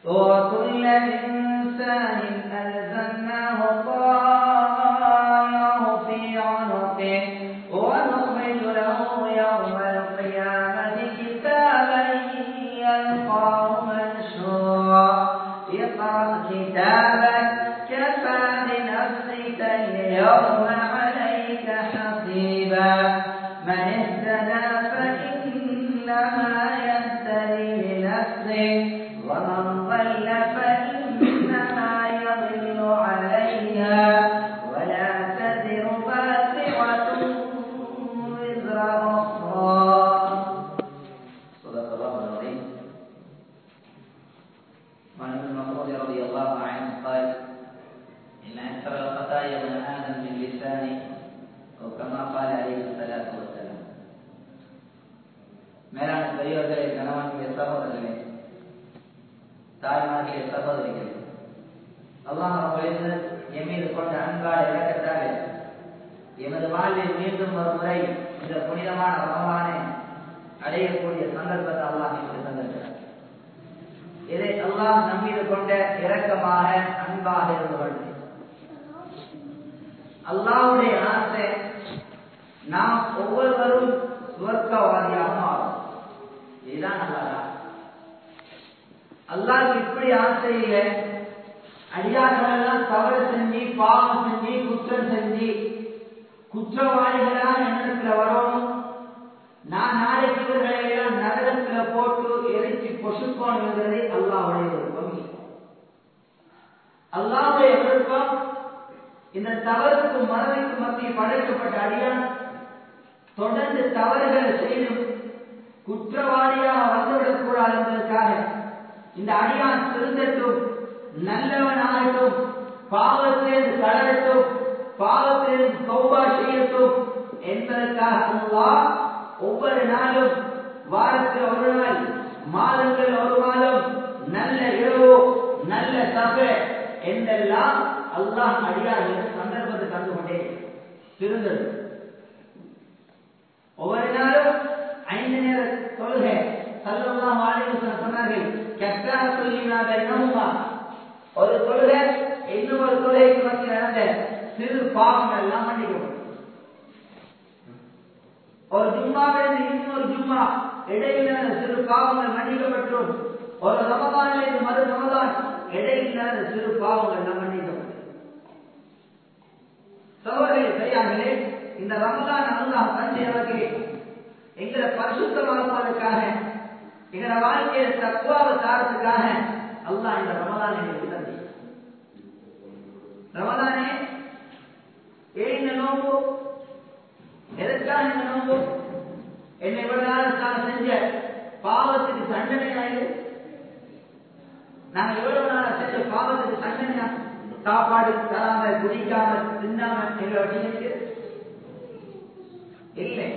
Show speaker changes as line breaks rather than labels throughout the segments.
وكل إنسان ألزمناه طائره في عنقه ونخرج له يوم القيامة كتابا يلقاه منشورا اقرأ كتابك كفى بنفسك اليوم عليك حسيبا من اهتدى فإنما يهتدي لنفسه ومن ضل فإنما يضل عليها ولا تزر وازرة وزر أخرى. صدق الله العظيم. وعن ابن مسعود رضي الله عنه قال إن أكثر الخطايا من آدم من لسانه أو كما قال عليه الصلاة والسلام. மேலான பெரியோர்களே, கணவனுடைய சகோதரர்களே, தாய்மார்களே, சகோதரிகளே, அல்லாஹ் என் மீது கொண்ட அன்பான இறக்கத்தாலே எமது வாழ்வில் மீண்டும் ஒரு முறை இந்த புனிதமான ரமலானை அடையக்கூடிய சந்தர்ப்பத்தை அல்லாஹ் எங்களுக்கு தந்திருக்கிறார். இதை அல்லாஹ் நம் மீது கொண்ட இரக்கமாக அன்பாக இருந்து கொண்டு அல்லாஹ்வுடைய ஆசை நாம் ஒவ்வொருவரும் சுவர்க்கவாதியாக மாறும். இதுதான் அல்லாஹ் இப்படி ஆசை இல்லை. அடியார்கள் எல்லாம் தவறு செஞ்சு பாவம் செஞ்சு குற்றம் செஞ்சு குற்றவாளிகளாக எண்ணத்தில் வரணும். நான் நாளைக்கு இவர்களை எல்லாம் நரகத்தில் போட்டு எரிச்சு பொசுக்கோன் என்கிறதை அல்லாஹ்வுடைய விருப்பம். அல்லாஹ்வுடைய விருப்பம் இந்த தவறுக்கு மனதிற்கு மத்தியில் படைக்கப்பட்ட அடியான் தொடர்ந்து தவறுகளை செய்து குற்றவாளியாக வந்துவிடக் கூடாது என்பதற்காக இந்த அடியான் திருந்தட்டும், நல்லவனாகட்டும், பாவத்திலிருந்து கலரட்டும், பாவத்திலிருந்து தௌபா செய்யட்டும் என்பதற்காக அல்லாஹ் ஒவ்வொரு நாளும் வாரத்தில் ஒரு நாள், மாதங்கள் ஒரு மாதம், நல்ல இரவு, நல்ல சபை என்றெல்லாம் அல்லாஹ் அடியார்களுக்கு சந்தர்ப்பத்தை தந்து கொண்டே திருந்தது. ஒவ்வொரு நாளும் 5 நேர தொழுகை ஸல்லல்லாஹு அலைஹி வஸல்லம் சொன்னார்கள், கஃபாரத்துலிமா பைனஹுமா, ஒரு தொழுகை இன்னொரு தொழுகைக்கு மத்தியில் நடந்த சிறு பாவங்கள் எல்லாம் மன்னிக்கப்படும். ஒரு ஜும்மாவிலிருந்து இன்னொரு ஜும்மா இடையில சிறு பாவங்கள் மன்னிக்கப்பட்டும். ஒரு ரமதானிலிருந்து மறு ரமதான் இடையில சிறு பாவங்கள் எல்லாம் மன்னிக்கப்படும். சகோதரர்களே, பெரியார்களே, இந்த ரமதான் அல்லாஹ் தந்தே எங்களை பரிசுத்தமாக்குவதற்காக, எங்களோட வாழ்க்கையில தக்வாவை தாரத்துக்காக அல்லாஹ் இந்த ரமதான் எங்களுக்கு தந்தி. ரமதானே ஏன் இந்த நோம்பு? எதற்காக இந்த நோம்பு? என்னை இவ்வளவு செஞ்ச பாவத்துக்கு தண்டனையாயிரு. நாங்கள் எவ்வளவு நாள் செஞ்ச பாவத்துக்கு தண்டனையா? சாப்பாடு தராம, குடிக்காம, தின்னாம எங்களை வச்சு இல்லை.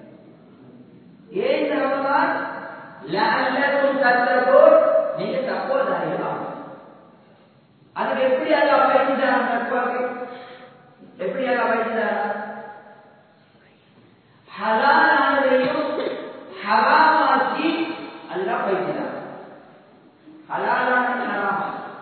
ஏன் ரமதான்? லஅல்லக்கும் தத்தகூன், நீங்க தக்வாதாரிகளாக. அதுக்கு எப்படி அல்லாஹ் பயிற்சித்தார்? தக்வாக்கு எப்படி அல்லாஹ் பயிற்சித்தார்? ஹலாலானதையும் ஹராமாக்கி அல்லாஹ் பயிற்சித்தார். ஹலாலான ஹராம்,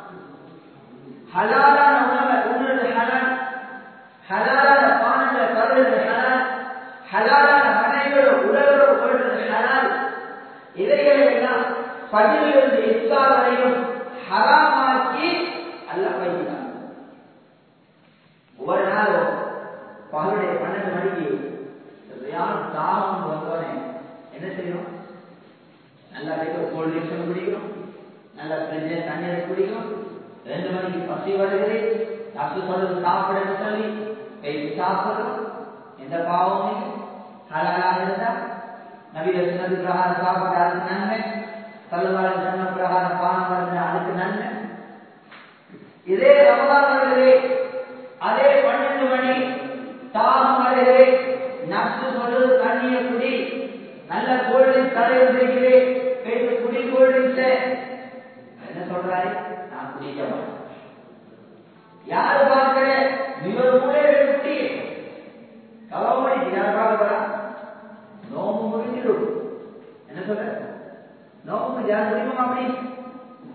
ஹலாலான உணவை உண்ணுறது ஹலால், ஹலாலான பானங்களை பருவது ஹலால், ஹலாலான மனைவியோட உடலோடு கொள்வது ஹலால். இதைகளை எல்லாம் பதிலிருந்து இஃப்தார் வரையும் ஹராமாக்கி அல்லாஹ் பயிற்சித்தார். ஒவ்வொரு நாளும் பகலுடைய 12 மணிக்கு யாரும் தாகம் வந்தோடனே என்ன செய்யணும்? நல்லா கோல்ட் ட்ரிங்க்ஸ் குடிக்கணும், நல்லா ஃப்ரிட்ஜ்ல தண்ணீரை குடிக்கணும். 2 மணிக்கு பசி வருகிறது, டாக்டர் சொல்றது சாப்பிடன்னு சொல்லி பேசி சாப்பிடணும். எந்த பாவமும் ஹலாலாக இருந்தா நபிய சுன்னத்து பிரகாரம் சாப்பிட அதுக்கு நன்மை, ஸல்லல்லாஹு அலைஹி வஸல்லம் பிரகாரம் பானம் பண்ண அதுக்கு நன்மை. இதே ரமதானிலே அதே 12 மணி தாகம் வருகிறது, நப்சு சொல்றது தண்ணியை குடி, நல்ல கோல்ட் ட்ரிங்க்ஸ் கடை இருக்கிறே பேசி குடி, கோல்ட் ட்ரிங்க்ஸ் என்ன சொல்றாரு? நான் குடிக்க மாட்டேன். யாரு பார்க்கிற இவர் கூட குடி கவலைப்படி யார் பார்க்கிறா? நோம்பு முடிஞ்சிடும். என்ன சொல்ற? நோம்பு யார் முடியுமா? அப்படி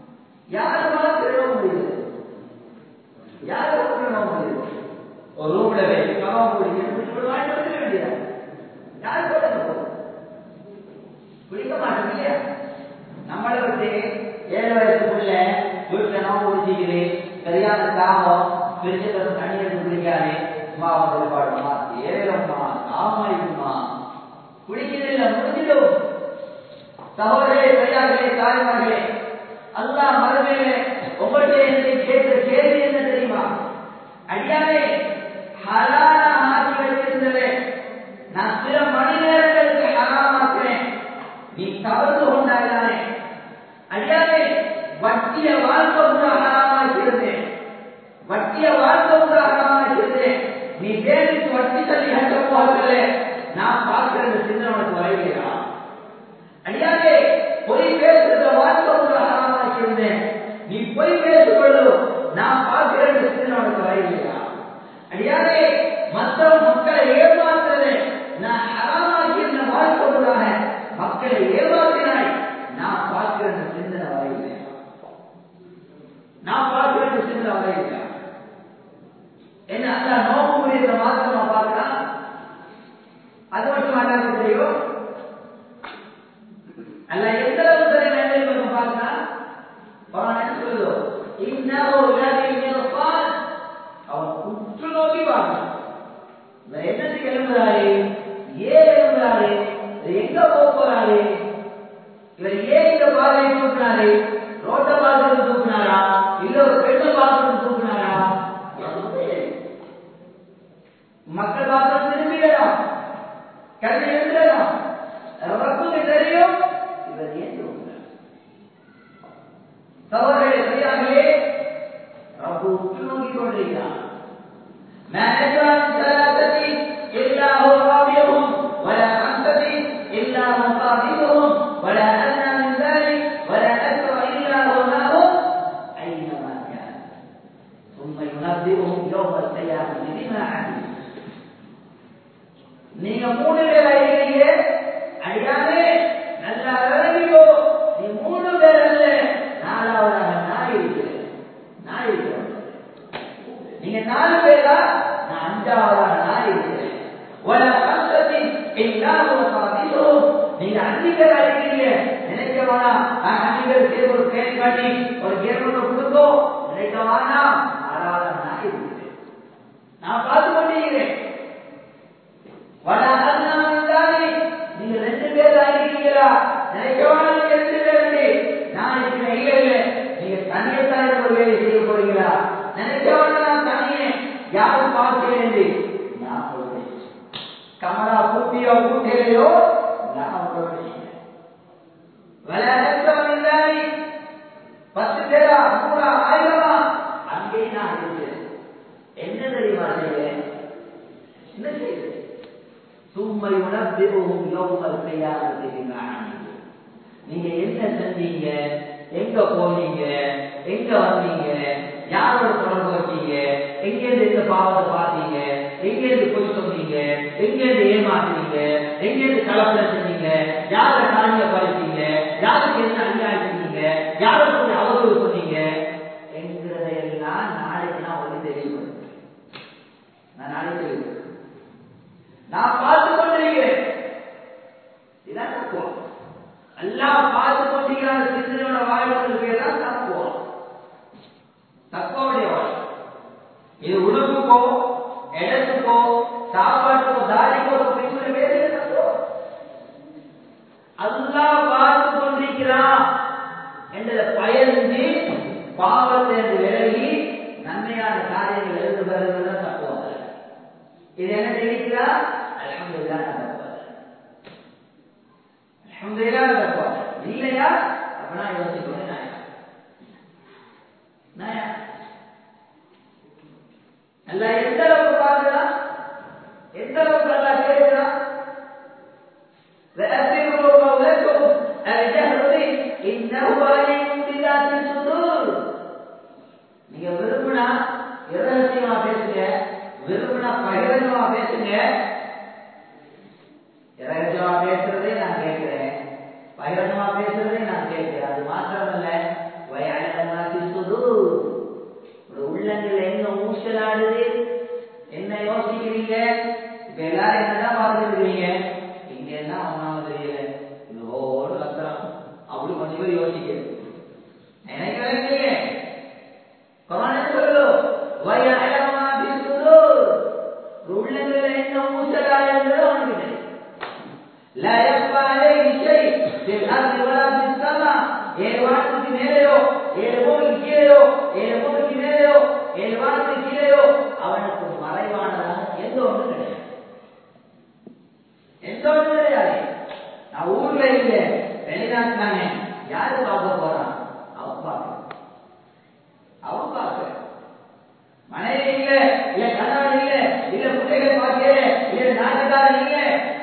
யாருமா திருட முடியுது? யாரும் திருட முடியுது? ஒரு ரூம்ல போய் கவனம் முடியும் வாங்கி கொடுக்க வேண்டியதா? யார் சொல்லுங்க? குடிக்க மாட்டோம் இல்லையா? நம்மளை விட்டு 7 வயசுக்குள்ள வீட்டுல நோம்பு குடிச்சிக்குது, சரியான தாகம், பிரிச்சதை தண்ணி எடுத்து குடிக்காது, சும்மா வந்து பாடுமா, ஏழம்மா, தாமாயிடுமா, குடிக்கிறதில்ல, முடிஞ்சிடும். சகோதரே, பெரியார்களே, தாய்மார்களே, அல்லாஹ் மறுமையிலே உங்கள்கிட்ட என்னை கேட்கிற கேள்வி என்ன தெரியுமா? அடியானே, ஹலால ஆக்கி வைத்திருந்ததே நான் சில மணி நேரங்களுக்கு ஹராமாக்குறேன், நீ தவறு கொண்டாயானே. அடியானே, வட்டிய வாழ்க்கை ஹராமாக்கிறேன், வட்டிய வாழ்க்கை ஹராமாக்கிறேன், நீ வேலைக்கு வட்டி தள்ளி கட்ட போகல, நான் பார்க்கிற சிந்தனை உனக்கு வரைகிறா? அடியானே, பொய் பேசுறத வாழ்க்கை ஹராமாக்கிறேன், நீ பொய் பேசுவது நான் பார்க்கிற சிந்தனை உனக்கு வரைகிறா? அடியானே, மற்ற மக்களை ஏமாற்றுறது நான் ஹராமாக்கிற வாழ்க்கை மக்களை ஏமாற்றினாய், நான் பார்க்கிற சிந்தனை வரைகிறேன், நான் பார்க்கிற சிந்தனை வரைகிறேன். என்ன அல்ல நோக்கு முடிய மாத்திரமா பார்க்கலாம்? அது மட்டும் அல்லாத தெரியும் அல்ல எந்த அளவுக்கு மேலே பார்க்கலாம். என்ன சொல்லுதோ, அவன் உற்று நோக்கி பார்க்கலாம். என்னத்துக்கு எழும்புறாரு, ஏன் எழும்புறாரு, எங்க போறாரு, இவர் ஏன் இந்த பாதையை தூக்குனாரு, ரோட்டை பார்க்கறது தூக்குனாரா, இல்ல ஒரு பெண்ணை பார்க்கறது தூக்குனாரா, மக்கள் பார்க்கறது திரும்பிடலாம், கல்வி எழுந்துடலாம், ரப்புக்கு தெரியும் இவர் ஏன் தூக்குனார். சகோதரர்களே, சரியாகவே ரப்பு உற்று நோக்கி கொண்டிருக்கிறார். ما أجرى من ثلاثة إلا هو رابعهم ولا 5 إلا هو خافضهم ولا أدنى من ذلك ولا أكثر إلا هو معهم أينما كان ثم ينبئهم يوم القيامة بما عملوا. நீங்க 3 பேர் ஆகிறீங்க, அடியானே நல்லா விளங்கிக்கோ, நீ 3 பேர் அல்ல, 4வதாக நான் இருக்கிறேன், நான் இருக்கிறேன். நீங்க 4 பேரா, நான் 5வதாக நான் இருக்கிறேன். நீங்க 5 பேர் இருக்கிறீங்க, நினைக்க வேணாம் 5 பேர் சேர்ந்து ஒரு பேர் காட்டி ஒரு கேம் கொடுத்தோ, நினைக்க வேணாம் 6வதாக நான் இருக்கிறேன், நான் பார்த்து கொண்டிருக்கிறேன். நீங்க 2 பேர் ஆகிறீங்களா, நினைக்க வேணாம் நீங்க 2 பேர், நான் இருக்கிறேன். இல்ல இல்ல, நீங்க தனியத்தான ஒரு வேலை செய்ய போறீங்களா, நினைக்க வேணாம் தனியே, யாரும் பார்க்கிறேன் நான் சொல்றேன். கமலா கூட்டியோ கூட்டியோ நான் சொல்றேன். விளையாட்டு 10 பேரா 100 1000 அங்கே நான் இருக்கிறேன். என்ன தெரியுமா செய்வேன், என்ன செய்வேன்? சும்மை உணர்வுவும் யோகங்கள் செய்யாமல் நீங்க என்ன செஞ்சீங்க, எங்க போனீங்க, எங்க வந்தீங்க, யாரோட தொடர்பு வச்சீங்க, எங்கேருந்து எந்த பாவத்தை பார்த்தீங்க, எங்கேருந்து போய் சொன்னீங்க, எங்கேருந்து ஏமாற்றீங்க, எங்கேருந்து கலப்பட செஞ்சீங்க, யார காணிய பறிச்சீங்க, யாருக்கு என்ன அநியாயம் செஞ்சீங்க, யாருக்கு அவதூறு சொன்னீங்க என்கிறதையெல்லாம் நாளைக்கு நான் உங்களுக்கு தெரியும். நான் நாளைக்கு தெரியும், நான் பார்த்து கொண்டிருக்கிறேன். இதான் தப்புவம். எல்லாம் பார்த்து கொண்டிருக்கிற சிந்தனையோட வாழ்க்கை பேர் தான் தப்புவம். தப்புவடைய வாழ்க்கை இது உடுப்புக்கோ, இடத்துக்கோ, சாப்பாட்டுக்கோ, தாடிக்கோ பேசுகிற பேரு தப்புவம். அல்லாஹ் பார்த்து கொண்டிருக்கிறான் என்ற பயந்து பாவத்தை விலகி நன்மையான காரியங்கள் எழுந்து வருவது தப்புவம். இது என்ன தெரிவிக்கிறா? அல்ஹம்துலில்லாஹ் தப்புவம். அல்ஹம்துலில்லாஹ் தப்புவம் இல்லையா? அப்படின்னா யோசிக்கணும். நாயா அல்லாஹ் எந்த அளவுக்கு பார்க்கிறான், எந்த அளவுக்கு அல்லாஹ் கேட்கிறான். நீங்க விரும்பினா இரகசியமா பேசுங்க, விரும்பினா பகிரங்கமா பேசுங்க. இரகசியமா பேசுறதே நான் கேட்கிறேன், பகிரங்கமா பேசுறதே நான் கேட்கிறேன். அது மாத்திரமல்ல, வயலமா ஒரு உள்ளங்கள் என்ன ஊசலாடுது, என்ன யோசிக்கிறீங்க? இப்ப எல்லாரும் என்னதான் பார்த்துருக்கீங்க? இங்க என்ன ஒன்னாவது தெரியல, இதோடு கத்துறான் அப்படி கொஞ்சம் பேர் யோசிக்கிறேன். எனக்கு இல்லையே சொல்லு உள்ளங்கள் என்ன ஊசலாடுறது அவனுக்கு தெரியும். لا يخفى عليه شيء في الأرض ولا في السماء. ஏழ்வானத்துக்கு மேலேயோ ஏழுபோக்கு கீழேயோ ஏழுபோக்கு மேலேயோ ஏழ்வானத்துக்கு கீழேயோ அவனுக்கு மறைவானதாக எந்த ஒன்று கிடையாது. எந்த ஒன்று கிடையாது. நான் ஊர்ல இல்ல வெளிநாட்டுனாங்க, யாரு பார்க்க போறான்? அவன் பார்க்க மனைவி இல்ல, இல்ல கணவன் இல்ல, இல்ல பிள்ளைகளை பார்க்கல, இல்ல நாட்டுக்காரன் இல்ல,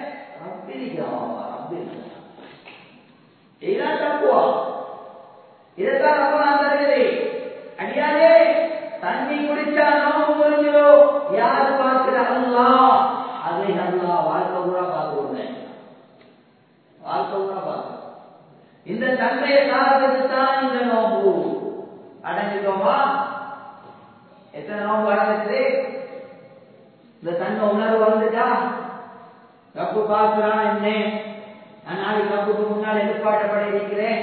அடியாரே தண்ணி குடிச்சா நோம்பு முடிஞ்சிடும். யாரு பார்க்கிற? அல்லாஹ். அதை அல்லாஹ் வாழ்க்கை பூரா பார்க்க, வாழ்க்கை பூரா பார்க்க. இந்த தன்மையை காரணத்துக்கு தான் இந்த நோம்பு. அடைஞ்சிட்டோமா? எத்தனை நோம்பு அடைஞ்சிட்டு இந்த தன்மை உணர்வு வந்துட்டா? ரப்பு பார்க்கிறான் என்ன, நான் நாளைக்கு ரப்புக்கு முன்னால் எதிர்பார்க்கப்பட இருக்கிறேன்.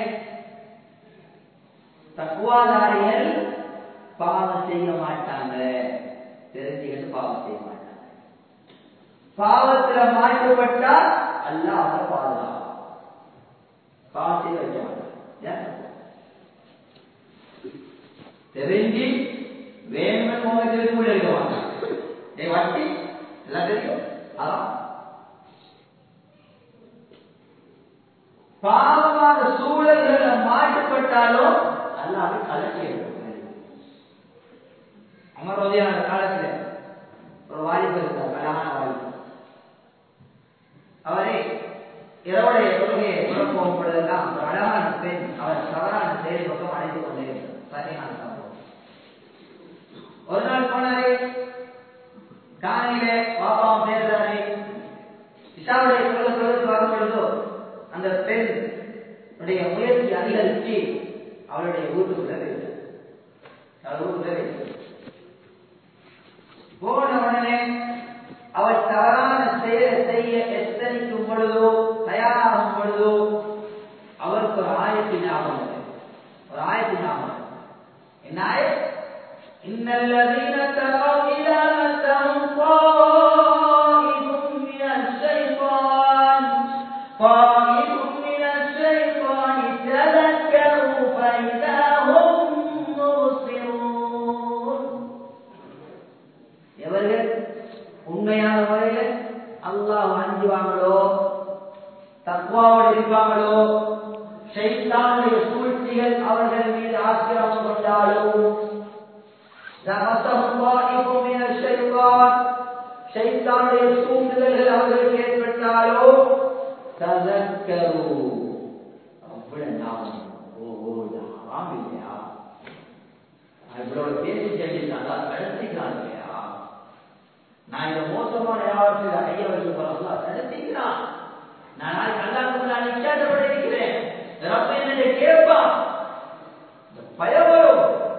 தக்குவாதாரிகள் பாவம் செய்ய மாட்டாங்க, தெரிஞ்சுக்கிட்டு பாவம் செய்ய மாட்டாங்க. பாவத்துல மாற்றப்பட்டால் அல்லாஹ் அவரை பாதுகாப்பான், பாவம் செய்ய வைக்க மாட்டாங்க. தெரிஞ்சு வேணுமே மோகத்திற்கு கூட இருக்க மாட்டாங்க. வட்டி எல்லாம் தெரியும். அதான் பாவமான சூழல்களை மாற்றப்பட்டாலும் அல்லாஹ்வை கலக்கி எடுக்கும். அமரோதியான காலத்தில் ஒரு வாலிபர் இருந்தார், அழகான வாலிபர். அவரே இரவுடைய தொழுகையை புறப்போகும் பொழுதெல்லாம் ஒரு அழகான பெண் அவர் தவறான செயல் பக்கம் அழைத்து கொண்டே இருந்தார். சரியான சம்பவம். ஒரு நாள் போனாரே, காலையில பாப்பாவும் சேர்ந்தாரே, இஷாவுடைய தொழுகை வரும் பொழுதோ அந்த பெண் முயற்சி அதிகரித்து அவளுடைய வீட்டுக்குள்ள போன உடனே அவள் தவறான செயலை செய்ய எத்தனைக்கும் பொழுதோ தயாராகும் பொழுதோ அவருக்கு ஒரு ஆயத்து ஞாபகம், ஒரு ஆயத்து ஞாபகம். என்ன ஆயத்? இன்னல்லதீன தகவ் இலா மஸ்ஸஹும் ஸாயிதும் மினஷ் ஷைத்தான் ஸாயிதும் மினஷ் ஷைத்தான் ததக்கரு ஃபைதா ஹும் முப்ஸிரூன். எவர்கள் உண்மையான முறையில் அல்லாஹ் அஞ்சுவாங்களோ, தக்வாவோடு இருப்பாங்களோ, ஷைத்தானுடைய சூழ்ச்சிகள் அவர்கள் மீது ஆக்கிரமம் கொண்டாலும், ஷைத்தானுடைய தூண்டுதல்கள் அவர்களுக்கு ஏற்பட்டாலோ, ததக்கரு அவ்வளவு ஞாபகம். இல்லையா இவ்வளவு பேசி செஞ்சிருந்தாங்க, தடுத்துக்கிறான் இல்லையா? நான் இந்த மோசமான வியாபாரத்தில் ஐயா வச்சு தடுத்துக்கிறான். நான் நாளைக்கு அல்லாஹ்வுக்கு நான் நிச்சயப்பட இருக்கிறேன். ரப்ப என்னை கேட்பான், பயம் வரும்.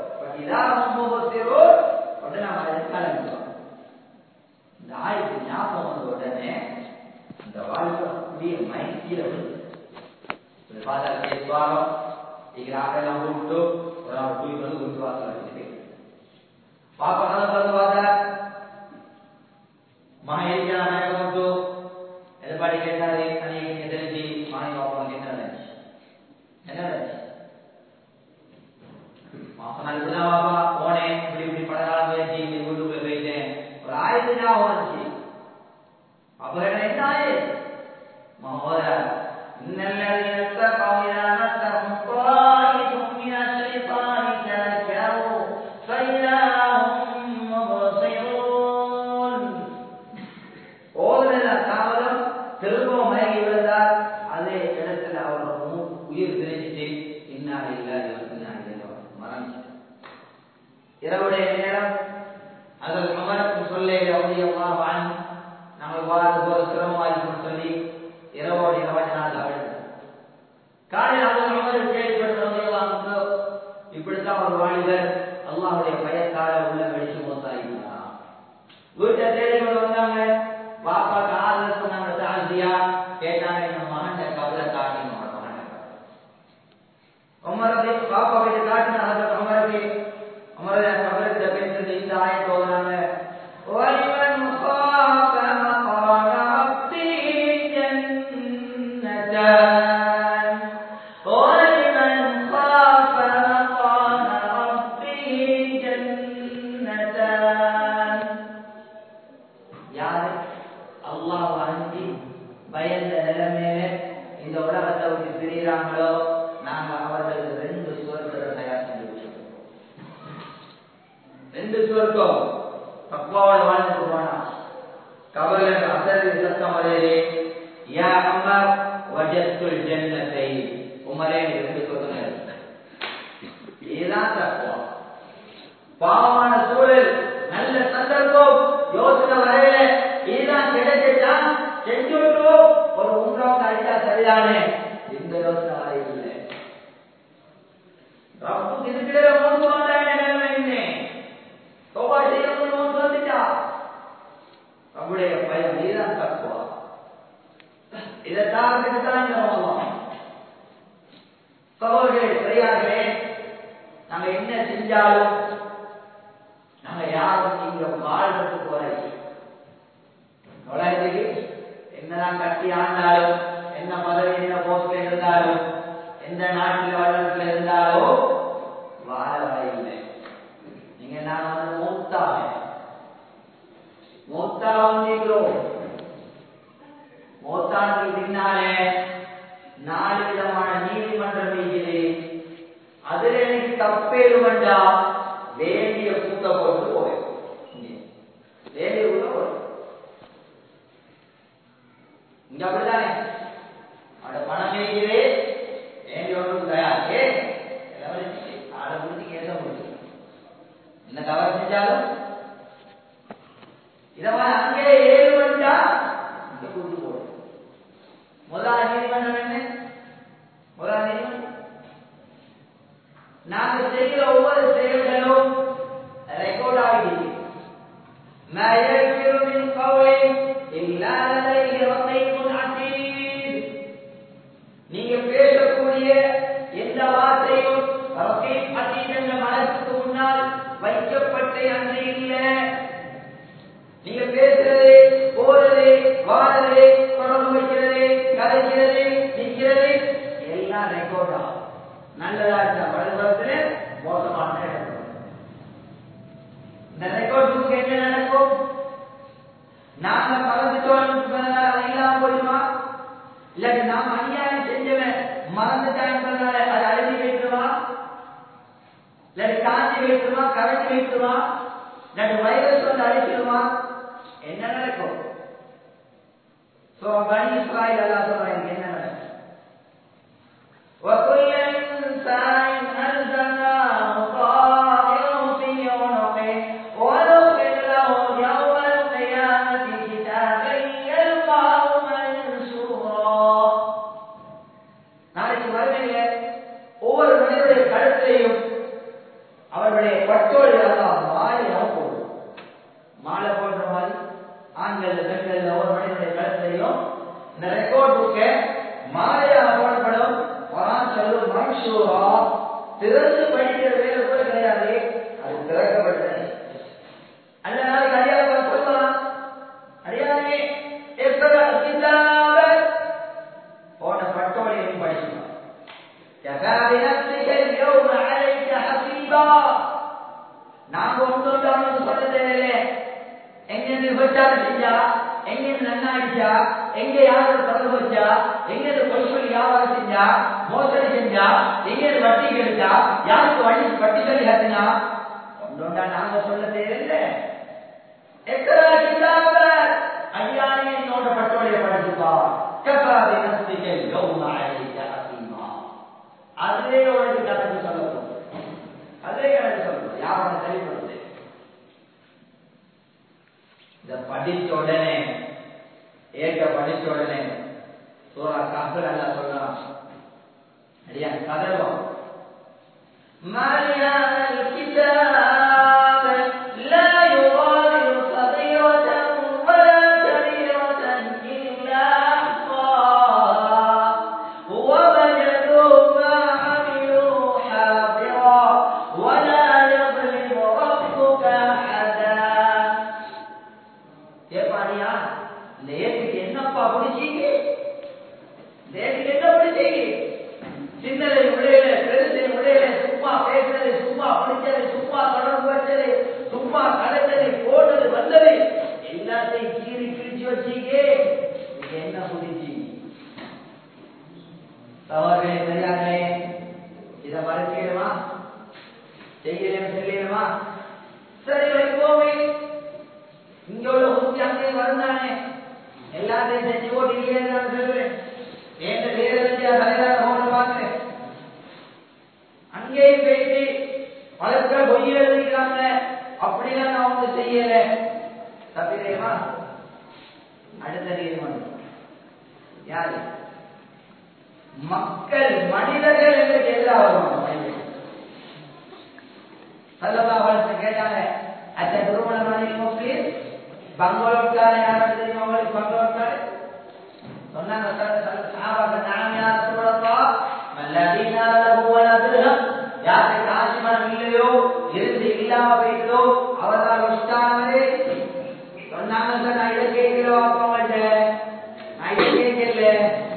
இந்த ஆயத்து ஞாபகம் வந்த உடனே இந்த வாழ்க்கை அப்படியே மயக்கீழ பார்த்தா பேசுவாரோ ஆக்கெல்லாம் கூப்பிட்டு ஒரு நாள் தூக்கி வந்து குடிச்சு வாசல் பாப்பா பார்த்து பார்த்தா மகன் இருக்கிறான் கொண்டு எதிர்பாடி கேட்டாரு. அன்னைக்கு தெரிஞ்சு மகன் பாப்பா என்ன பாப்பா போனேன், இப்படி இப்படி படகாலம் போயிடுச்சு, வீட்டுக்குள்ள போயிட்டேன், ஒரு ஆயுத ஞாபகம் வந்துச்சு. அப்ப என்ன ஆயுது மகோத தாமதம் திரும்பவும் மயங்கி விழுந்தார். அதே இடத்துல அவரோட உயிர் தெரிஞ்சிட்டு இன்னார் இல்ல மரணிச்சு. இரவுடைய நேரம் அதில் அமரக்கும் சொல்லே அவதியம்மா வாங்கி நம்மளுக்கு வாழ்ந்து போற சிரமமா இருக்குன்னு சொல்லி இரவோட இரவாடி நாள் காலையில் அவங்க அமர் கேள்விப்படுறவங்க இப்படித்தான் ஒரு ஒரு வாலிபர் அல்லாஹ்வுடைய பயத்தால உள்ள வெடிச்சு மௌத்தாயிட்டாரா. வீட்டை தேடி கொண்டு வந்தாங்க. பாப்பாக்கு ஆறுதல் சொன்னாங்க, தாழ்த்தியா கேட்டாங்க, எங்க மகன் கவலை காட்டினோம். உமரது பாப்பா கிட்ட காட்டின ஹஜ்ரத் உமருக்கு உமரது கபருக்கு பேசுறது இந்த ஆயத்தை ஓதுறாங்க. வலிமன் خاف مقام ربه جنتان ولمن خاف مقام ربه جنتان. யார் அல்லாஹ் அஞ்சி பயந்த நிலைமையில இந்த உலகத்தை விட்டு பிரிகிறாங்களோ நாங்க அவர்களுக்கு 2 சுவர்க்கத்தை தயார் செஞ்சு வச்சிருக்கோம். 2 சுவர்க்கம் தக்வாவோட வாழ்ந்து போனா கபர்ல அசரி சத்தம் வருது. யா உமர் வஜத்துல் ஜன்னத்தை, உமரே 2 சுவர்க்கம் இருக்கு. இதுதான் தக்வா. பாவமான சூழல் நல்ல சந்தர்ப்பம் யோசனை வரையில இதுதான் கிடைச்சா செஞ்சுட்டு ஒரு உம்ராவுக்கு அடிச்சா சரிதானே, இந்த யோசனை வரையில்லை. ரப்புக்கு இருக்கிற மௌத்து வந்தா என்ன தௌபா செய்யணும், மௌத்து வந்துட்டா நம்முடைய பயம். இதுதான் தக்வா. இதைத்தான் சகோதரர்களே சரியாகவே நாங்க என்ன செஞ்சாலும் நாங்க யாரும் இங்க வாழ்றதுக்கு வரை உலகத்துக்கு என்னதான் கட்டி ஆண்டாலும் என்ன பதவி என்ன போஸ்ட்ல இருந்தாலும் எந்த நாட்டில் வளர்ச்சியில் இருந்தாலும் வாழ வரையில்லை. நீங்க நான் வந்து மூத்தா வந்தீங்களோ மூத்தாண்டுக்கு பின்னாலே 4 விதமான நீதிமன்றம் இருக்குது. அதுல எனக்கு தப்பேறு வேண்டா வேண்டிய கூட்ட போட்டு போவேன். வேண்டிய கூட்ட போய் இங்க அப்படித்தானே அவட பணம் கேட்கிறே வேண்டிய ஒன்றும் தயாரே ஆட முடிச்சு கேட்க முடியும். என்ன தவறு செஞ்சாலும் இத மாதிரி அங்கே 7 வந்தா இங்க கூட்டு போடும். முதலாவது நீதிமன்றம் என்ன? முதலாவது நீதிமன்றம் நாங்க செய்கிற ஒவ்வொரு செயல்களும் ரெக்கார்ட் ஆகிடுது. ما يلفظ من قول إلا لديه رقيب عتيد. நீங்க பேசக்கூடிய எந்த வார்த்தையும் ரகீப் அதீத் என்ற மனசுக்கு முன்னால் வைக்கப்பட்ட அன்று இல்லை. நீங்க பேசுறது போறது வாழறது தொடர்பு வைக்கிறது கதைக்கிறது நிற்கிறது எல்லாம் ரெக்கார்ட் ஆகும். நல்லதா இருந்தா வலதுபுறத்துல மோசமான இந்த ரெக்கார்ட் புக் என்ன நடக்கும்? நாங்க மறந்துட்டோம் இல்லாம போயிடுமா? இல்லாட்டி நாம அநியாயம் செஞ்சவன் மறந்துட்டாங்க அதை அழுதி வைத்துமா? இல்லாட்டி காஞ்சி வைத்துமா? கரைச்சி வைத்துமா? இல்லாட்டி வைரஸ் வந்து அழிச்சிடுமா? என்ன நடக்கும்? பனி இஸ்ராயீல் அல்லாஹ் சொல்றாங்க என்ன நடக்கும்? وكل إنسان ألزمناه طائره في عنقه ونخرج له يوم القيامة كتابا يلقاه منشورا. நாளைக்கு மறுமையில ஒவ்வொரு மனிதனுடைய கழுத்தையும் அவருடைய பட்டோடு மாலையாக போடும். மாலை போடுற மாதிரி ஆண்கள் பெண்கள் ஒவ்வொரு மனிதனுடைய கழுத்தையும் இந்த ரெக்கார்ட் புக்க மாலையாக போடப்படும். மன்சூரா திறந்து படிக்கிற வேலை கூட கிடையாது, அது திறக்கப்பட்டது. அந்த நாளைக்கு அடியாளர் சொல்லலாம், அடியாரே போன பட்டோலையும் படிச்சுக்கலாம். நாங்க ஒன்று அவனுக்கு சொல்ல தேவையில்லை. எங்க விபச்சாரம் செஞ்சா, எங்க நன்னாயிச்சா, எங்க யாரும் தொடர்பு வச்சா, எங்க பொய் சொல்லி வியாபாரம் செஞ்சா, மோசடி செஞ்சா, எங்க வட்டி கெடுத்தா, யாருக்கு வட்டி சொல்லி கட்டினா ஒன்றா நாங்க சொல்ல தேவையில்லை. அடியானே என்னோட பட்டோடைய படிச்சுப்பா அதுவே உனக்கு கணக்கு சொல்லணும். அதே கணக்கு சொல்லணும். யாரோட தெளிவுபடுது இத படிச்ச உடனே ஏற்க படிச்ச உடனே சூரா கஹ்ஃப் அல்லாஹ் சொல்றான். அடியா கதறோம். மாலியா குதிச்சு சவால்களே பெரியார்களே இதை மறைச்சிடுமா செய்யலைன்னு சொல்லிடுமா சரி வைப்போமே இங்க உள்ள ஊசி அங்கே வருந்தானே எல்லாத்தையும் செஞ்சு போட்டு இல்லையே நான் சொல்லுவேன் என்ற வேற தலைவராக போன பார்க்கிறேன் அங்கேயும் பேசி வளர்க்க பொய் எழுதிக்கிறாங்க அப்படிலாம் நான் வந்து செய்யல தப்பிதேமா அடுத்த நீதிமன்றம் யாரு மக்கள் மனிதர்கள் என்று எதிராக வருவாங்க கேட்டாங்க அச்ச திருமணமான முஸ்லீம் பங்களோட்கார யாரும் தெரியும் அவங்களுக்கு பங்களோட்காரு சொன்னாங்க யாருக்கு காசு மனம் இல்லையோ இருந்து இல்லாம போயிட்டோ அவர்தான் உஷ்டானவரே சொன்னாங்க சார் நான் இதை கேட்கிறோம் அவங்கள்ட்ட நான் இதை கேட்கல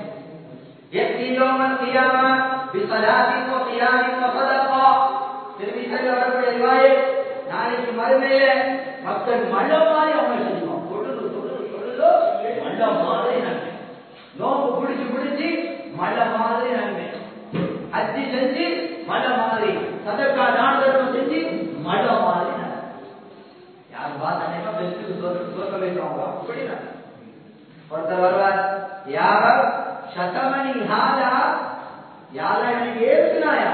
يوم القيامة بصلاة وصيام وصدقة திரும்பி வரக்கூடிய ரிவாயத் நாளைக்கு மறுமையில மக்கள் மழை மாதிரி அவங்க செஞ்சுவோம் மழை மாதிரி நன்மை நோம்பு பிடிச்சு மழை மாதிரி நன்மை அத்தி செஞ்சு மழை மாதிரி சதக்கா தான தர்மம் செஞ்சு மழை மாதிரி நன்மை யார் பார்த்தா பெஸ்ட் சொர்க்க வைக்கிறவங்க அப்படிதான் ஒருத்தர் வருவார் யார் சதமணி ஹாதா யாரா எனக்கு ஏசுனாயா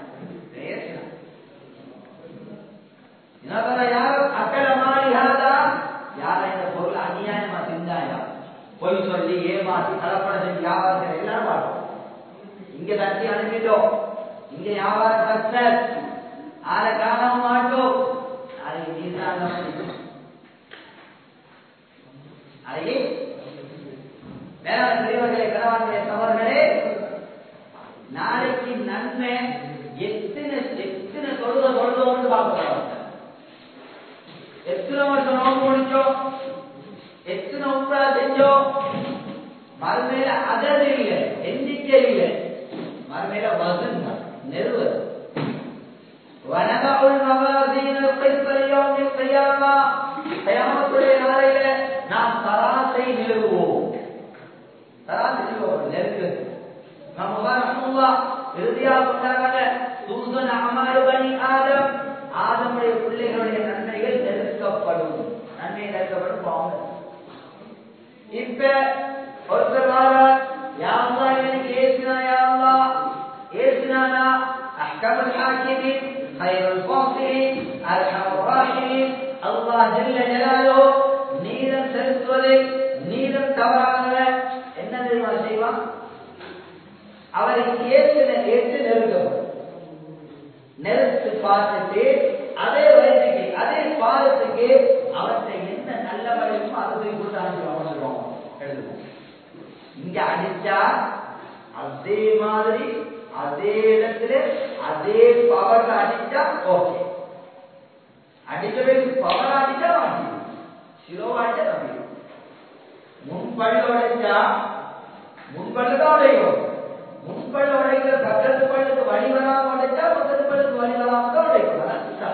யார் அக்கல மாறி ஹாதா யாரா இந்த பொருள் அநியாயமா செஞ்சாயா பொய் சொல்லி ஏமாத்தி கலப்பட செஞ்சு வியாபாரம் எல்லாரும் பாடும் இங்க தட்டி அனுப்பிட்டோம் இங்க வியாபாரம் சக்சஸ் ஆளை காண மாட்டோம் அதை நீதான் அதை வேளாண் பெரியவர்களே கணவான்களே சகோதரர்களே நாளைக்கு நன்மை எத்தனை தொழுதோன்னு பார்க்கலாம் எத்தனை வருஷம் நோம்பு முடிச்சோம் எத்தனை உப்பா செஞ்சோம் மறுமையில அதது இல்லை எண்ணிக்கை இல்லை மறுமையில வசன் நெருவது வனகவுள் மகாதீன கைப்பறியோம் கையாமா கயாமத்துடைய நாளையில நாம் தராசை நிறுவுவோம் ஆதமுடைய பிள்ளைகளுடைய நன்மைகள் நெருக்கப்படும் நன்மை நெருக்கப்படும் இப்ப ஒருத்தர் எனக்கு ஏசினானா அஹ்கமுல் ஹாக்கிமீன் خيرுல் ஃபாஸிலீன் அர்ஹமுர் ராஹிமீன் அல்லாஹ் ஜல்ல ஜலாலுஹு நீதம் செலுத்துவதை நீதம் தவறாக என்ன தெரியுமா செய்வான் அவருக்கு ஏற்று நெருத்து பார்த்துட்டு அதே வயசுக்கு அதே பாதத்துக்கு அவற்றை என்ன நல்ல வரைக்கும் அதை கொடுத்து எழுதுவோம் இங்க அடிச்சா அதே மாதிரி அதே இடத்துல அதே பவர் அடிச்சா ஓகே அடிக்கவே பவர் அடிச்சா வாங்கி சிலோவா அடிச்சா தம்பி முன்பள்ளு உடைச்சா முன்பள்ளு தான் உடையும் முன்பள்ளு உடைக்கிற பக்கத்து பள்ளுக்கு வழி வராம உடைச்சா பக்கத்து பள்ளுக்கு வழி வராம தான் உடைக்கும்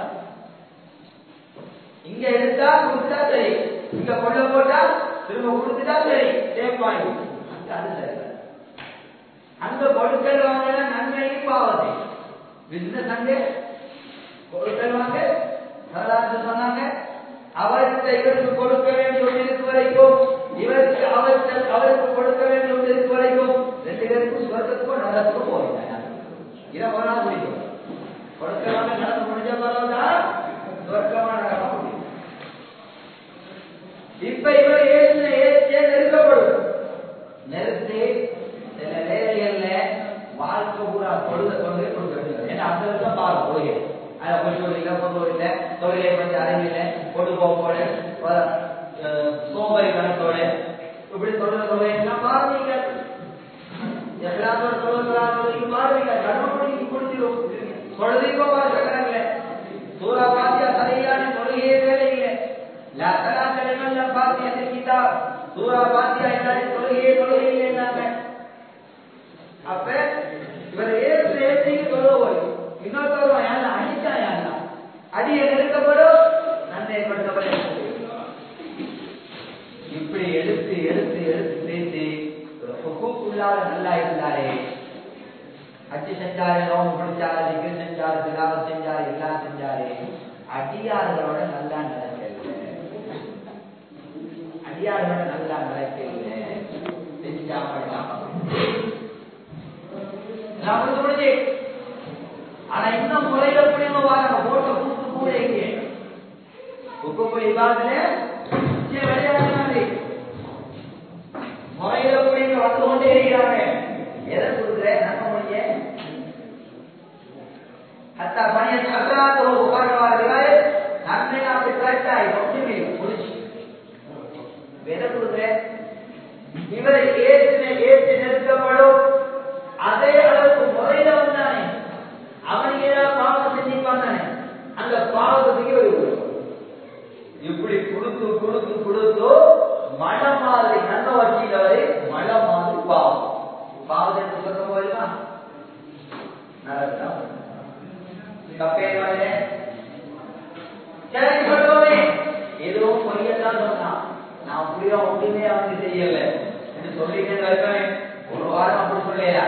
இங்க எடுத்தா கொடுத்தா சரி இங்க கொள்ள போட்டா திரும்ப கொடுத்துட்டா சரி சேஃப் ஆகி அது சரி அங்க கொடுக்கல் வாங்க நன்மையும் பாவத்தை பிசினஸ் அங்கே கொடுக்கல் வாங்க சொன்னாங்க அவருக்கு இவருக்கு கொடுக்க வேண்டிய இருக்கு வரைக்கும் இவருக்கு அவருக்கு கொடுக்க வேண்டிய இருக்கு வரைக்கும் ரெண்டு பேருக்கும் சுவர்க்கத்துக்கும் நரகத்துக்கும் போகிறாங்க இதை போனா முடியும் கொடுக்கவான நடந்து முடிஞ்ச பிறகுதான் சுவர்க்கமான நரகம் முடியும் இப்ப இவர் நெருக்கப்படும் நிறுத்தி சில வேலைகள்ல வாழ்க்கை பூரா தொழுகை கொடுக்க ஏன்னா அந்த வருஷம் பாரு தொழுகை அதை கொண்டு இல்லை தொழிலை கொஞ்சம் அறிவில்லை கொடுப்போட சோம்பரி கணக்கோடு இப்படி தொழிலை எல்லாம் பாருங்க எல்லாரும் பாருங்க கடவுள் குடிச்சிடும் தொழுதைக்கோ பார்க்க கணக்கில்லை சூறா பாத்தியா சரியான தொழுகையே வேலை இல்லை லக்கலாக்கெல்லாம் பாத்தியா தெரிஞ்சிட்டா சூறா பாத்தியா எல்லாரும் தொழுகையே தொழுகை இல்லைன்னாங்க அப்ப இவர் ஏற்றி தொழுவோம் இன்னொருத்தரும் யாரும் அடிச்சா யாரும் அடியை நெருக்கப்படும் நன்மைப்படுத்தப்படும் இப்படி எடுத்து எடுத்து எடுத்து பேசி அடியார்களோட நல்லா நடக்கல, அடியார்களோட நல்லா நடக்கல, சாப்பிடலாம். ஆனா இன்னும் முறையில புரியுமா பாருங்க, போட்ட கூட்டு கூட இங்கே உப்பு இல்லாத விளையாடுறாங்க, முறையில புரியுங்க வந்து கொண்டே இருக்கிறாங்க. எதை கொடுக்குற நம்ம முடிய ஹத்தா பணியை அகராத உபகாரவாதிகள் நன்மை நாட்டு கரெக்டாய் ஒன்றுமே முடிச்சு எதை கொடுக்குற இவரை ஏற்று நிறுத்தப்படும் அதே அளவுக்கு முறையில வந்தானே அவனுக்கு ஏதாவது பாவம் செஞ்சிருப்பான் தானே, அந்த பாவத்துக்கு ஒரு இப்படி கொடுத்து கொடுத்து கொடுத்து மழை மாதிரி நல்ல வச்சிட்டவரை மழை மாதிரி பாவம் பாவத்தை சொல்ற போதுதான் நடத்தான் தப்பே சரி சொல்லுவோமே எதுவும் பொய்யத்தான் சொன்னான், நான் புரியா ஒன்றுமே அவனுக்கு செய்யல என்று சொல்லிட்டேன். ஒரு வாரம் அப்படி சொல்லல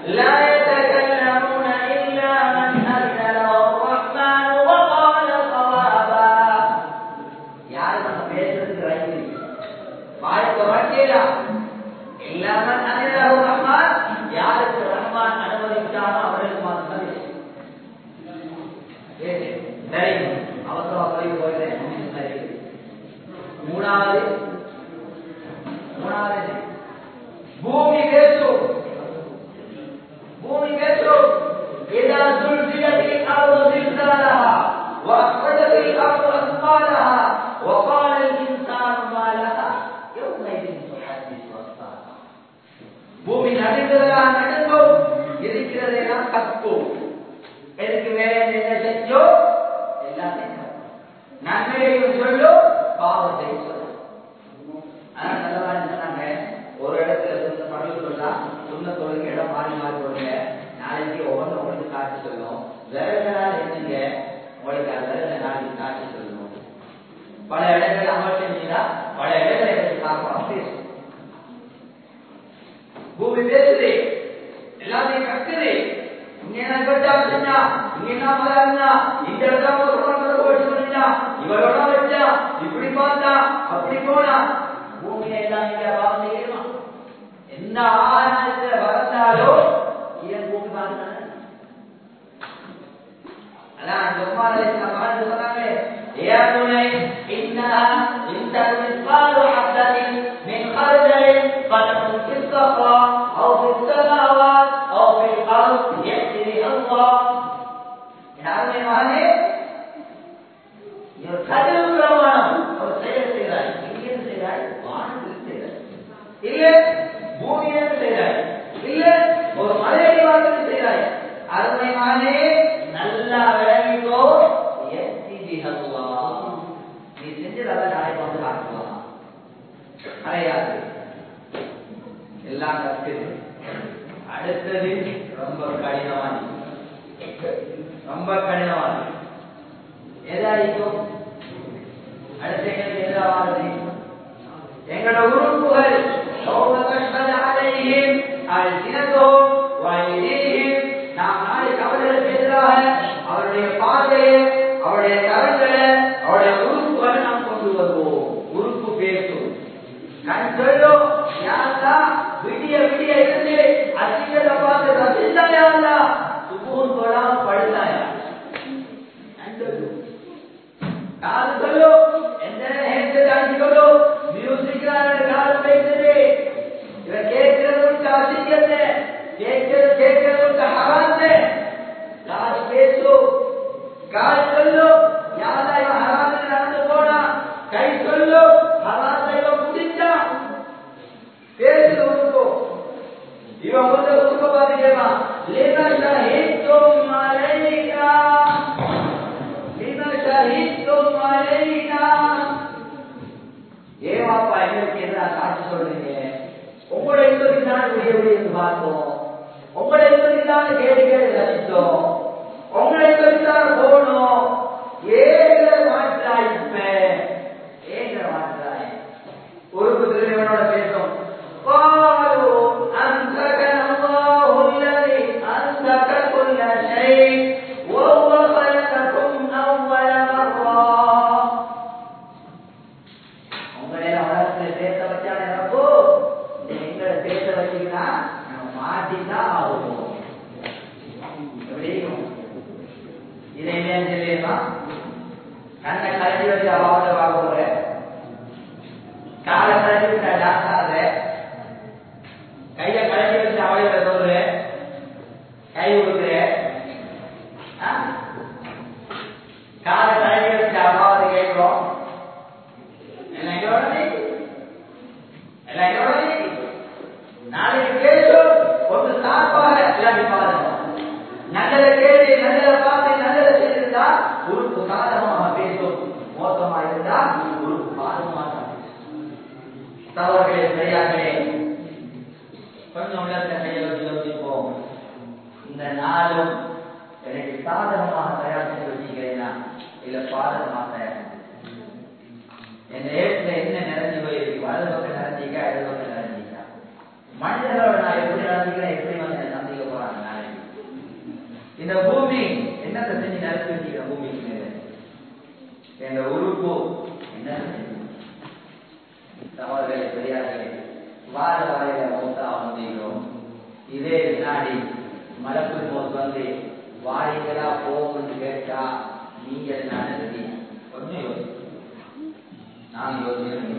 யாரு நம்ம பேசுறதுக்கு ரைட்டு வாய்ப்பு வாக்கியலா இல்லாம ரஹ்மான் யாருக்கு ரஹ்மான் அனுமதித்தாரோ அவர்களுக்கு மாத்திரம் சரி. அவசரமா பதிவு போகிறேன். மூணாவது பூமி பேசும், பூமி பேசும். إذا زلزلت الأرض زلزالها وأخرجت الأرض أثقالها وقال الإنسان ما لها يومئذ تحدث أخبارها. பூமி நடுங்குறதா நடுங்கும், இருக்கிறதெல்லாம் கத்தும். எதுக்கு மேலே என்ன செஞ்சோ எல்லாத்தையும் நன்மையையும் சொல்லும் பாவத்தையும் சொல்லும். ஆனா நல்லவா சொன்னாங்க, ஒரு இடத்துல சொன்ன படகு சொல்லா சொன்ன தொழுங்க இடம் மாறி மாறி கொடுங்க, நாளைக்கு ஒவ்வொன்று உங்களுக்கு காட்சி சொல்லும். விரல நாள் என்னங்க உங்களுக்கு அந்த விரல நாளைக்கு காட்சி சொல்லணும். பல இடங்கள் அமல் செஞ்சீங்கன்னா பல இடங்களை பார்க்கலாம் பேசும். பூமி பேசுது, எல்லாத்தையும் கக்குது. இங்க என்ன கட்டா செஞ்சா, இங்க என்ன மலர்னா, இந்த இடத்துல போட்டு சொன்னா, இவரோட வச்சா, இப்படி பார்த்தா, அப்படி போனா, பூமியை எல்லாம் நீங்க பாவம் செய்யணுமா? என்ன ஆனந்த வளர்ந்தாலும் இதன் பூமி பாருங்க. அதான் சொன்னாங்க, ஏதுனை இன்னஹா இன்தகு மிஸ்காலு ஹப்தத்தின் மின் ஹர்தலின் ஃபதகுன் ஃபிஸ் ஸஃபா அவ் ஃபிஸ் ஸமாவாத் அவ் ஃபில் அர்த் யக்தி அல்லாஹ். யாருமே மகனே இவர் கதிரும் பிரமாணம் ஒரு செயல் செய்கிறார். எங்கே செய்கிறார்? வானத்தில் செய்கிறார். இல்லை பூமியில் செய்கிறார். இல்லை ஒரு மலையடிவாரத்தில் செய்கிறார். அருமை மகனே நல்லா விளங்கிக்கோ, நீ செஞ்சதெல்லாம் நாளைக்கு வந்து காட்டுவான். அறையாது எல்லாம் கற்குது. அடுத்தது ரொம்ப கடினமானது, ரொம்ப கடினமானது. எதாயிருக்கும் அடுத்த எங்களுக்கு எதிரானது எங்களோட உறுப்புகள். நாம் நாளைக்கு அவர்களுக்கு எதிராக அவருடைய பார்வையை, அவருடைய கரங்களை, அவருடைய உறுப்புகளை நாம் கொண்டு வருவோம். உறுப்பு பேசும், கண் சொல்லும், யாரா விடிய விடிய இருந்து அசிங்கத்தை பார்த்து ரசித்தாயா, சுபூன் கொள்ளாம படுத்தாயா, காது சொல்லும், எந்த ஹெட்செட் சொல்லும், மியூசிக் காது வைத்தது, இவன் கேட்கிறது அசிங்கத்தை, கேட்கிறது ஹராத்தை, காது பேசும், காது சொல்லும், யாரா இவன் ஹராத்தை நடந்து போனா, கை சொல்லும், ஹராத்தை இவன் குடிச்சா, பேசுது உருக்கும். இவன் வந்து உருக்க பார்த்து கேட்பான், லிமா ஷஹீதும் அலைனா, லிமா ஷஹீதும் அலைனா. ஏவாப்பா எங்களுக்கு என்ன காட்சி சொல்றீங்க? உங்களுடைய இன்பத்தில் தான் உடைய பார்த்தோம், உங்களுடைய இன்பத்தில் தான் கேடு கேடு ரசித்தோம், உங்களுடைய இன்பத்தில் தான் போனோம். ஏங்கிற மாற்றாய், இப்ப ஏங்கிற மாற்றாய். ஒரு திருவனோட பேசும், وهو خلقكم أول مرة கண்ணை கலட்டி வச்சு அவாவத்தை பார்க்க போற, காலை கலட்டி வச்சு டான்ஸ் ஆடுற, கையை கலட்டி வச்சு அவளை சொல்ற, கை கொடுக்குற, காலை கலட்டி வச்சு அவாவத்தை கேட்கிறோம். நாளைக்கு கேள்வி ஒன்று சாப்பாக எல்லாமே பாருங்க. நல்லத கேள்வி, நல்லத பார்த்து, நல்லத செய்திருந்தா உறுப்பு சாதகமாக பேசும், மோசமாக இருந்தா உறுப்பு பாதகமாக தவறுகளே சரியாகவே கொஞ்சம் உள்ளத்தை கையை வச்சு யோசிப்போம். இந்த நாளும் எனக்கு சாதகமாக தயார் செய்து வச்சுக்கிறேன்னா இல்ல பாதகமாக தயார் என் ஏற்ற என்ன நிறைஞ்சு போயிருக்கு, வலது பக்கம் நிறைஞ்சிக்கா இடது பக்கம் நிறைஞ்சிக்கா, மனிதர்களோட நான் எப்படி நடந்துக்கிறேன், எப்படி வந்து சந்திக்க போறாங்க நாளைக்கு. இந்த பூமி என்னத்தை செஞ்சு நினைச்சு வச்சுக்கிற பூமிக்கு மேல எங்க உறுப்பு என்ன தவறுகளை பெரியார்களே வார வாரையில மூத்தா வந்தீங்களோம். இதே வினாடி மலப்பு போது வந்து வாரிகளா போகும்னு கேட்டா நீங்க என்ன நினைக்கிறீங்க? கொஞ்சம் யோசி. நான் யோசிக்கிறேன்.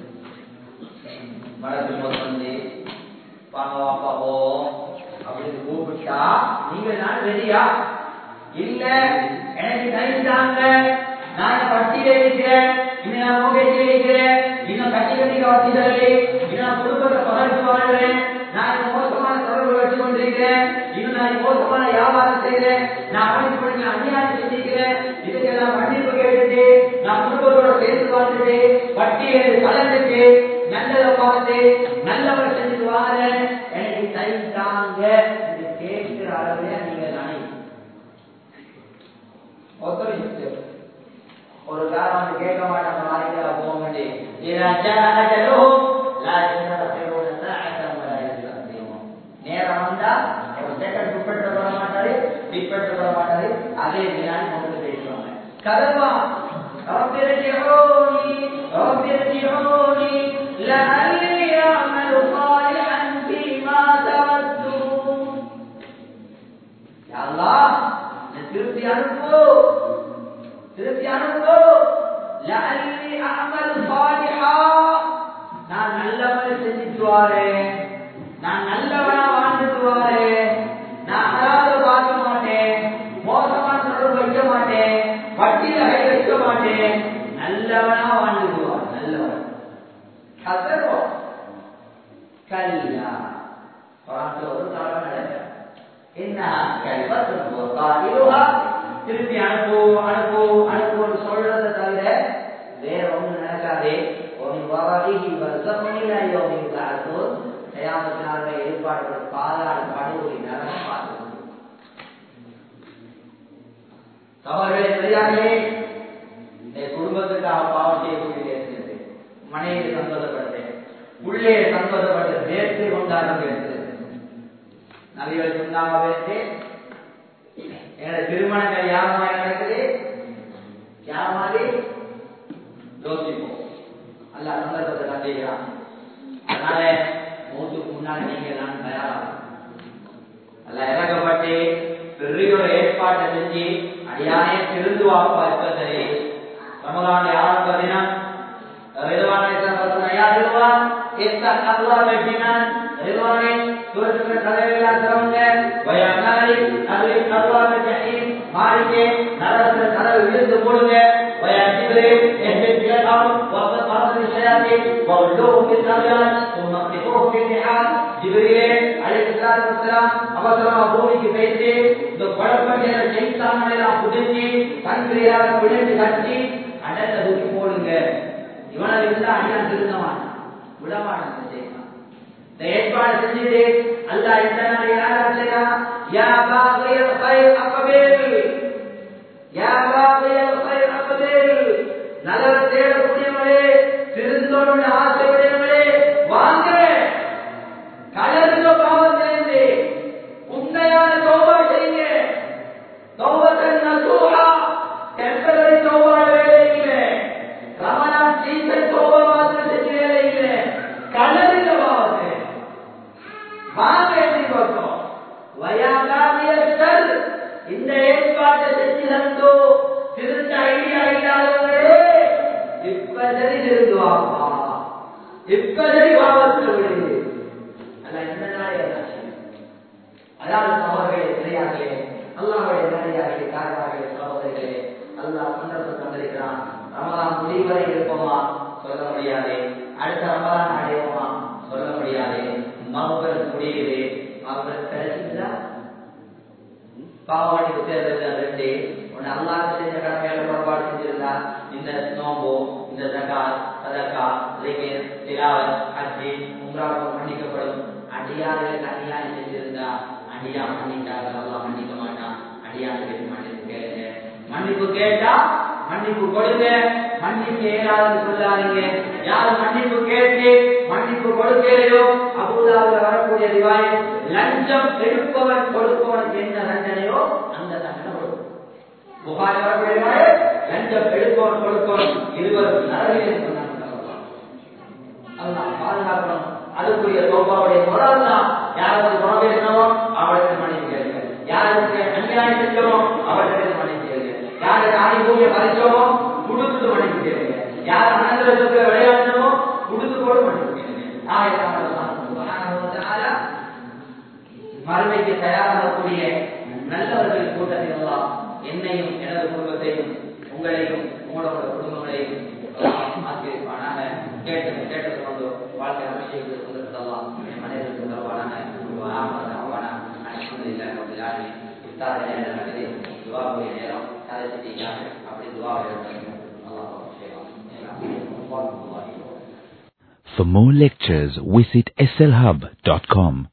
மலப்பு போது வந்து வாங்க வாப்பா போவோம் அப்படின்னு கூப்பிட்டா நீங்க நான் ரெடியா இல்ல? எனக்கு கைத்தாங்க, நான் பட்டியல இருக்கிறேன், இன்னும் நான் மூகையில இருக்கிறேன், இன்னும் கட்டி கட்டிக்க வசதிகளே, இன்னும் நான் குடும்பத்தை தொடர்ந்து வாழ்றேன், நான் மோசமான தொடர்பு வச்சு கொண்டிருக்கிறேன், இன்னும் நான் மோசமான வியாபாரம் செய்கிறேன், நான் அவனுக்கு அநியாயம் செஞ்சிருக்கிறேன், இதுக்கெல்லாம் மன்னிப்பு கேட்டுட்டு நான் குடும்பத்தோட சேர்ந்து வாழ்ந்துட்டு பட்டியல் கலந்துட்டு நல்லதை பார்த்து நல்லவர் செஞ்சுட்டு வாரேன், எனக்கு கைத்தாங்க என்று கேட்கிற அளவுல நீங்க நானே ஒரு காலம் வந்து கேட்க மாட்டாங்க. வாரிகளா போக வேண்டிய நேரம் வந்தா ஒரு செகண்ட் பிற்பற்ற மாட்டாரு, பிற்பற்ற மாட்டாரு, அதே வினாடி கொண்டு பேசுவாங்க. கதவா திருப்பி அனுப்போ, திருப்பி அனுப்போ, நான் நல்லவனை செஞ்சுட்டு வாரேன், நான் நல்லவனா வாழ்ந்துட்டு வாரேன், நான் அதாவது பார்க்க மாட்டேன், மோசமான தொடர்பு வைக்க மாட்டேன், வட்டியில வைக்க மாட்டேன், நல்லவனா வாழ்ந்துடுவான். நல்லவன் கதறோம் கல்லா ஒரு காலம் நடக்க என்ன திருப்பி அனுப்பு அனுப்பு அனுப்புன்னு சொல்றதை தவிர வேற ஒண்ணு நடக்காதே. ஏற்பாடு பாதாள படுகொலை நரகம் பார்த்து தவறுகளை சரியாகவே குடும்பத்துக்காக பாவம் செய்யக்கூடிய மனைவி சந்தோஷப்பட்டேன், உள்ளே சந்தோஷப்பட்டு சேர்த்து கொண்டாட வேண்டும். நபிகள் சொன்னாங்க பேசு என்னோட திருமணங்கள் யார் மாதிரி நடக்குது, யார் மாதிரி யோசிப்போம். அல்ல சந்தர்ப்பத்தை கண்டிக்கிறான். அதனால மூத்துக்கு முன்னாடி நீங்க நான் தயாராகும். அல்ல இறக்கப்பட்டு பெரிய ஒரு ஏற்பாட்டை செஞ்சு அடியானே திருந்து வாப்பா இப்ப சரி ரமலான் ஆரம்ப தினம் பூமிக்கு பேசி இந்த குழப்பங்களை ஜெயித்தாமலாம் புடிச்சு தங்கிரியாக பிடிச்சு கட்டி அடல தூக்கி போடுங்க. இவனை இருந்தா அடியான் திருந்தவான் விடமாட்டான். இந்த ஏற்பாடு செஞ்சுட்டு அல்லா இந்த நாள் யாரா செய்யலாம்? யா பாகியல் கைர் அக்பேல், யா பாகியல் கைர் அக்பேல், நல்ல தேடக்கூடியவர்களே, திருந்தோடு ஆசையுடையவர்களே வாங்க, கலருங்க பாவத்திலிருந்து உண்மையான தௌபா செய்யுங்க. தௌபத்தன் நசூஹா, டெம்பரரி தௌபா வேலை இல்லை, ரமலான் சீசன் தௌபா மாத்திரம் செஞ்ச வேலை இல்லை, கலருங்க பாவத்தை வாங்க. எப்படி பார்த்தோம் வயாகாமியல் இந்த ஏற்பாட்டை செஞ்சு தந்தோ திருந்த ஐடியா இல்லாத இப்ப சரி பாவத்தில் விடுது. அல்ல இந்த நாளே அதாவது அவர்களே திரையார்களே அல்லாஹ்வுடைய நடிகார்களே காரணர்களே சகோதரிகளே அல்லாஹ் சந்தர்ப்பம் தந்திருக்கிறான். ரமலான் முடிவரை இருப்போமா சொல்ல முடியாது. அடுத்த ரமலான் அடைவோமா சொல்ல முடியாது. மகபரத் முடியுது. மகபரத் கிடைச்சிருந்தா பாவாடி தேர்தல் ஒன்னு அல்லாஹ் செஞ்ச கடமையால புறப்பாடு செஞ்சிருந்தா இந்த நோம்போ இந்த ஜகாத் சதகா ஸிக்ர் திலாவத் ஹஜ் உம்ராவுக்கு மன்னிக்கப்படும். அடியார்கள் அநியாயம் செஞ்சிருந்தா அடியா மன்னிட்டாங்க அல்லாஹ் மன்னிக்க மாட்டான். அடியார்களுக்கு மன்னிப்பு கேளுங்க. மன்னிப்பு கேட்டா மன்னிப்பு கொடுங்க. மன்னிப்பு ஏறாதுன்னு சொல்லாதீங்க. யாரு மன்னிப்பு கேட்டு மன்னிப்பு கொடுக்கலையோ அபூதாவுல வரக்கூடிய ரிவாயத் லஞ்சம் எடுப்பவன் கொடுப்பவனுக்கு என்ன தண்டனையோ அந்த தண்டனை கொடுக்கும். புகாரி வரக்கூடிய ரிவாயத் லஞ்சம் எடுப்பவன் கொடுப்பவன் இருவரும் நரகிலே சொன்னாங்க. அல்லாஹ் பாதுகாக்கணும். அதுக்குரிய தௌபாவுடைய முரண் தான். யாருக்கு குறை பேசணுமோ அவருக்கு மன்னிப்பு கேளுங்க. யாருக்கு அநியாயம் செஞ்சோமோ அவருக்கு மன்னிப்பு கேளுங்க. யாரு நாடி பூமியை பறிச்சோமோ கொடுத்து மன்னிப்பு கேளுங்க. யார் அனந்தரத்துக்கு விளையாடணுமோ கொடுத்து கூட மன்னிப்பு கேளுங்க. மறுமைக்கு தயாராகக்கூடிய நல்லவர்கள் கூட்டத்தில் எல்லாம் என்னையும் எனது குடும்பத்தையும் உங்களையும் உங்களோட குடும்பங்களையும் ஆக்கியிருப்பானாக. கேட்டது கொண்டு வாழ்க்கை அமைச்சர்கள் கொண்டிருக்கலாம் மனிதர்களுக்கு தருவானாக. நேரம் அதை செஞ்சாங்க அப்படி துவா
For more lectures, visit slhub.com.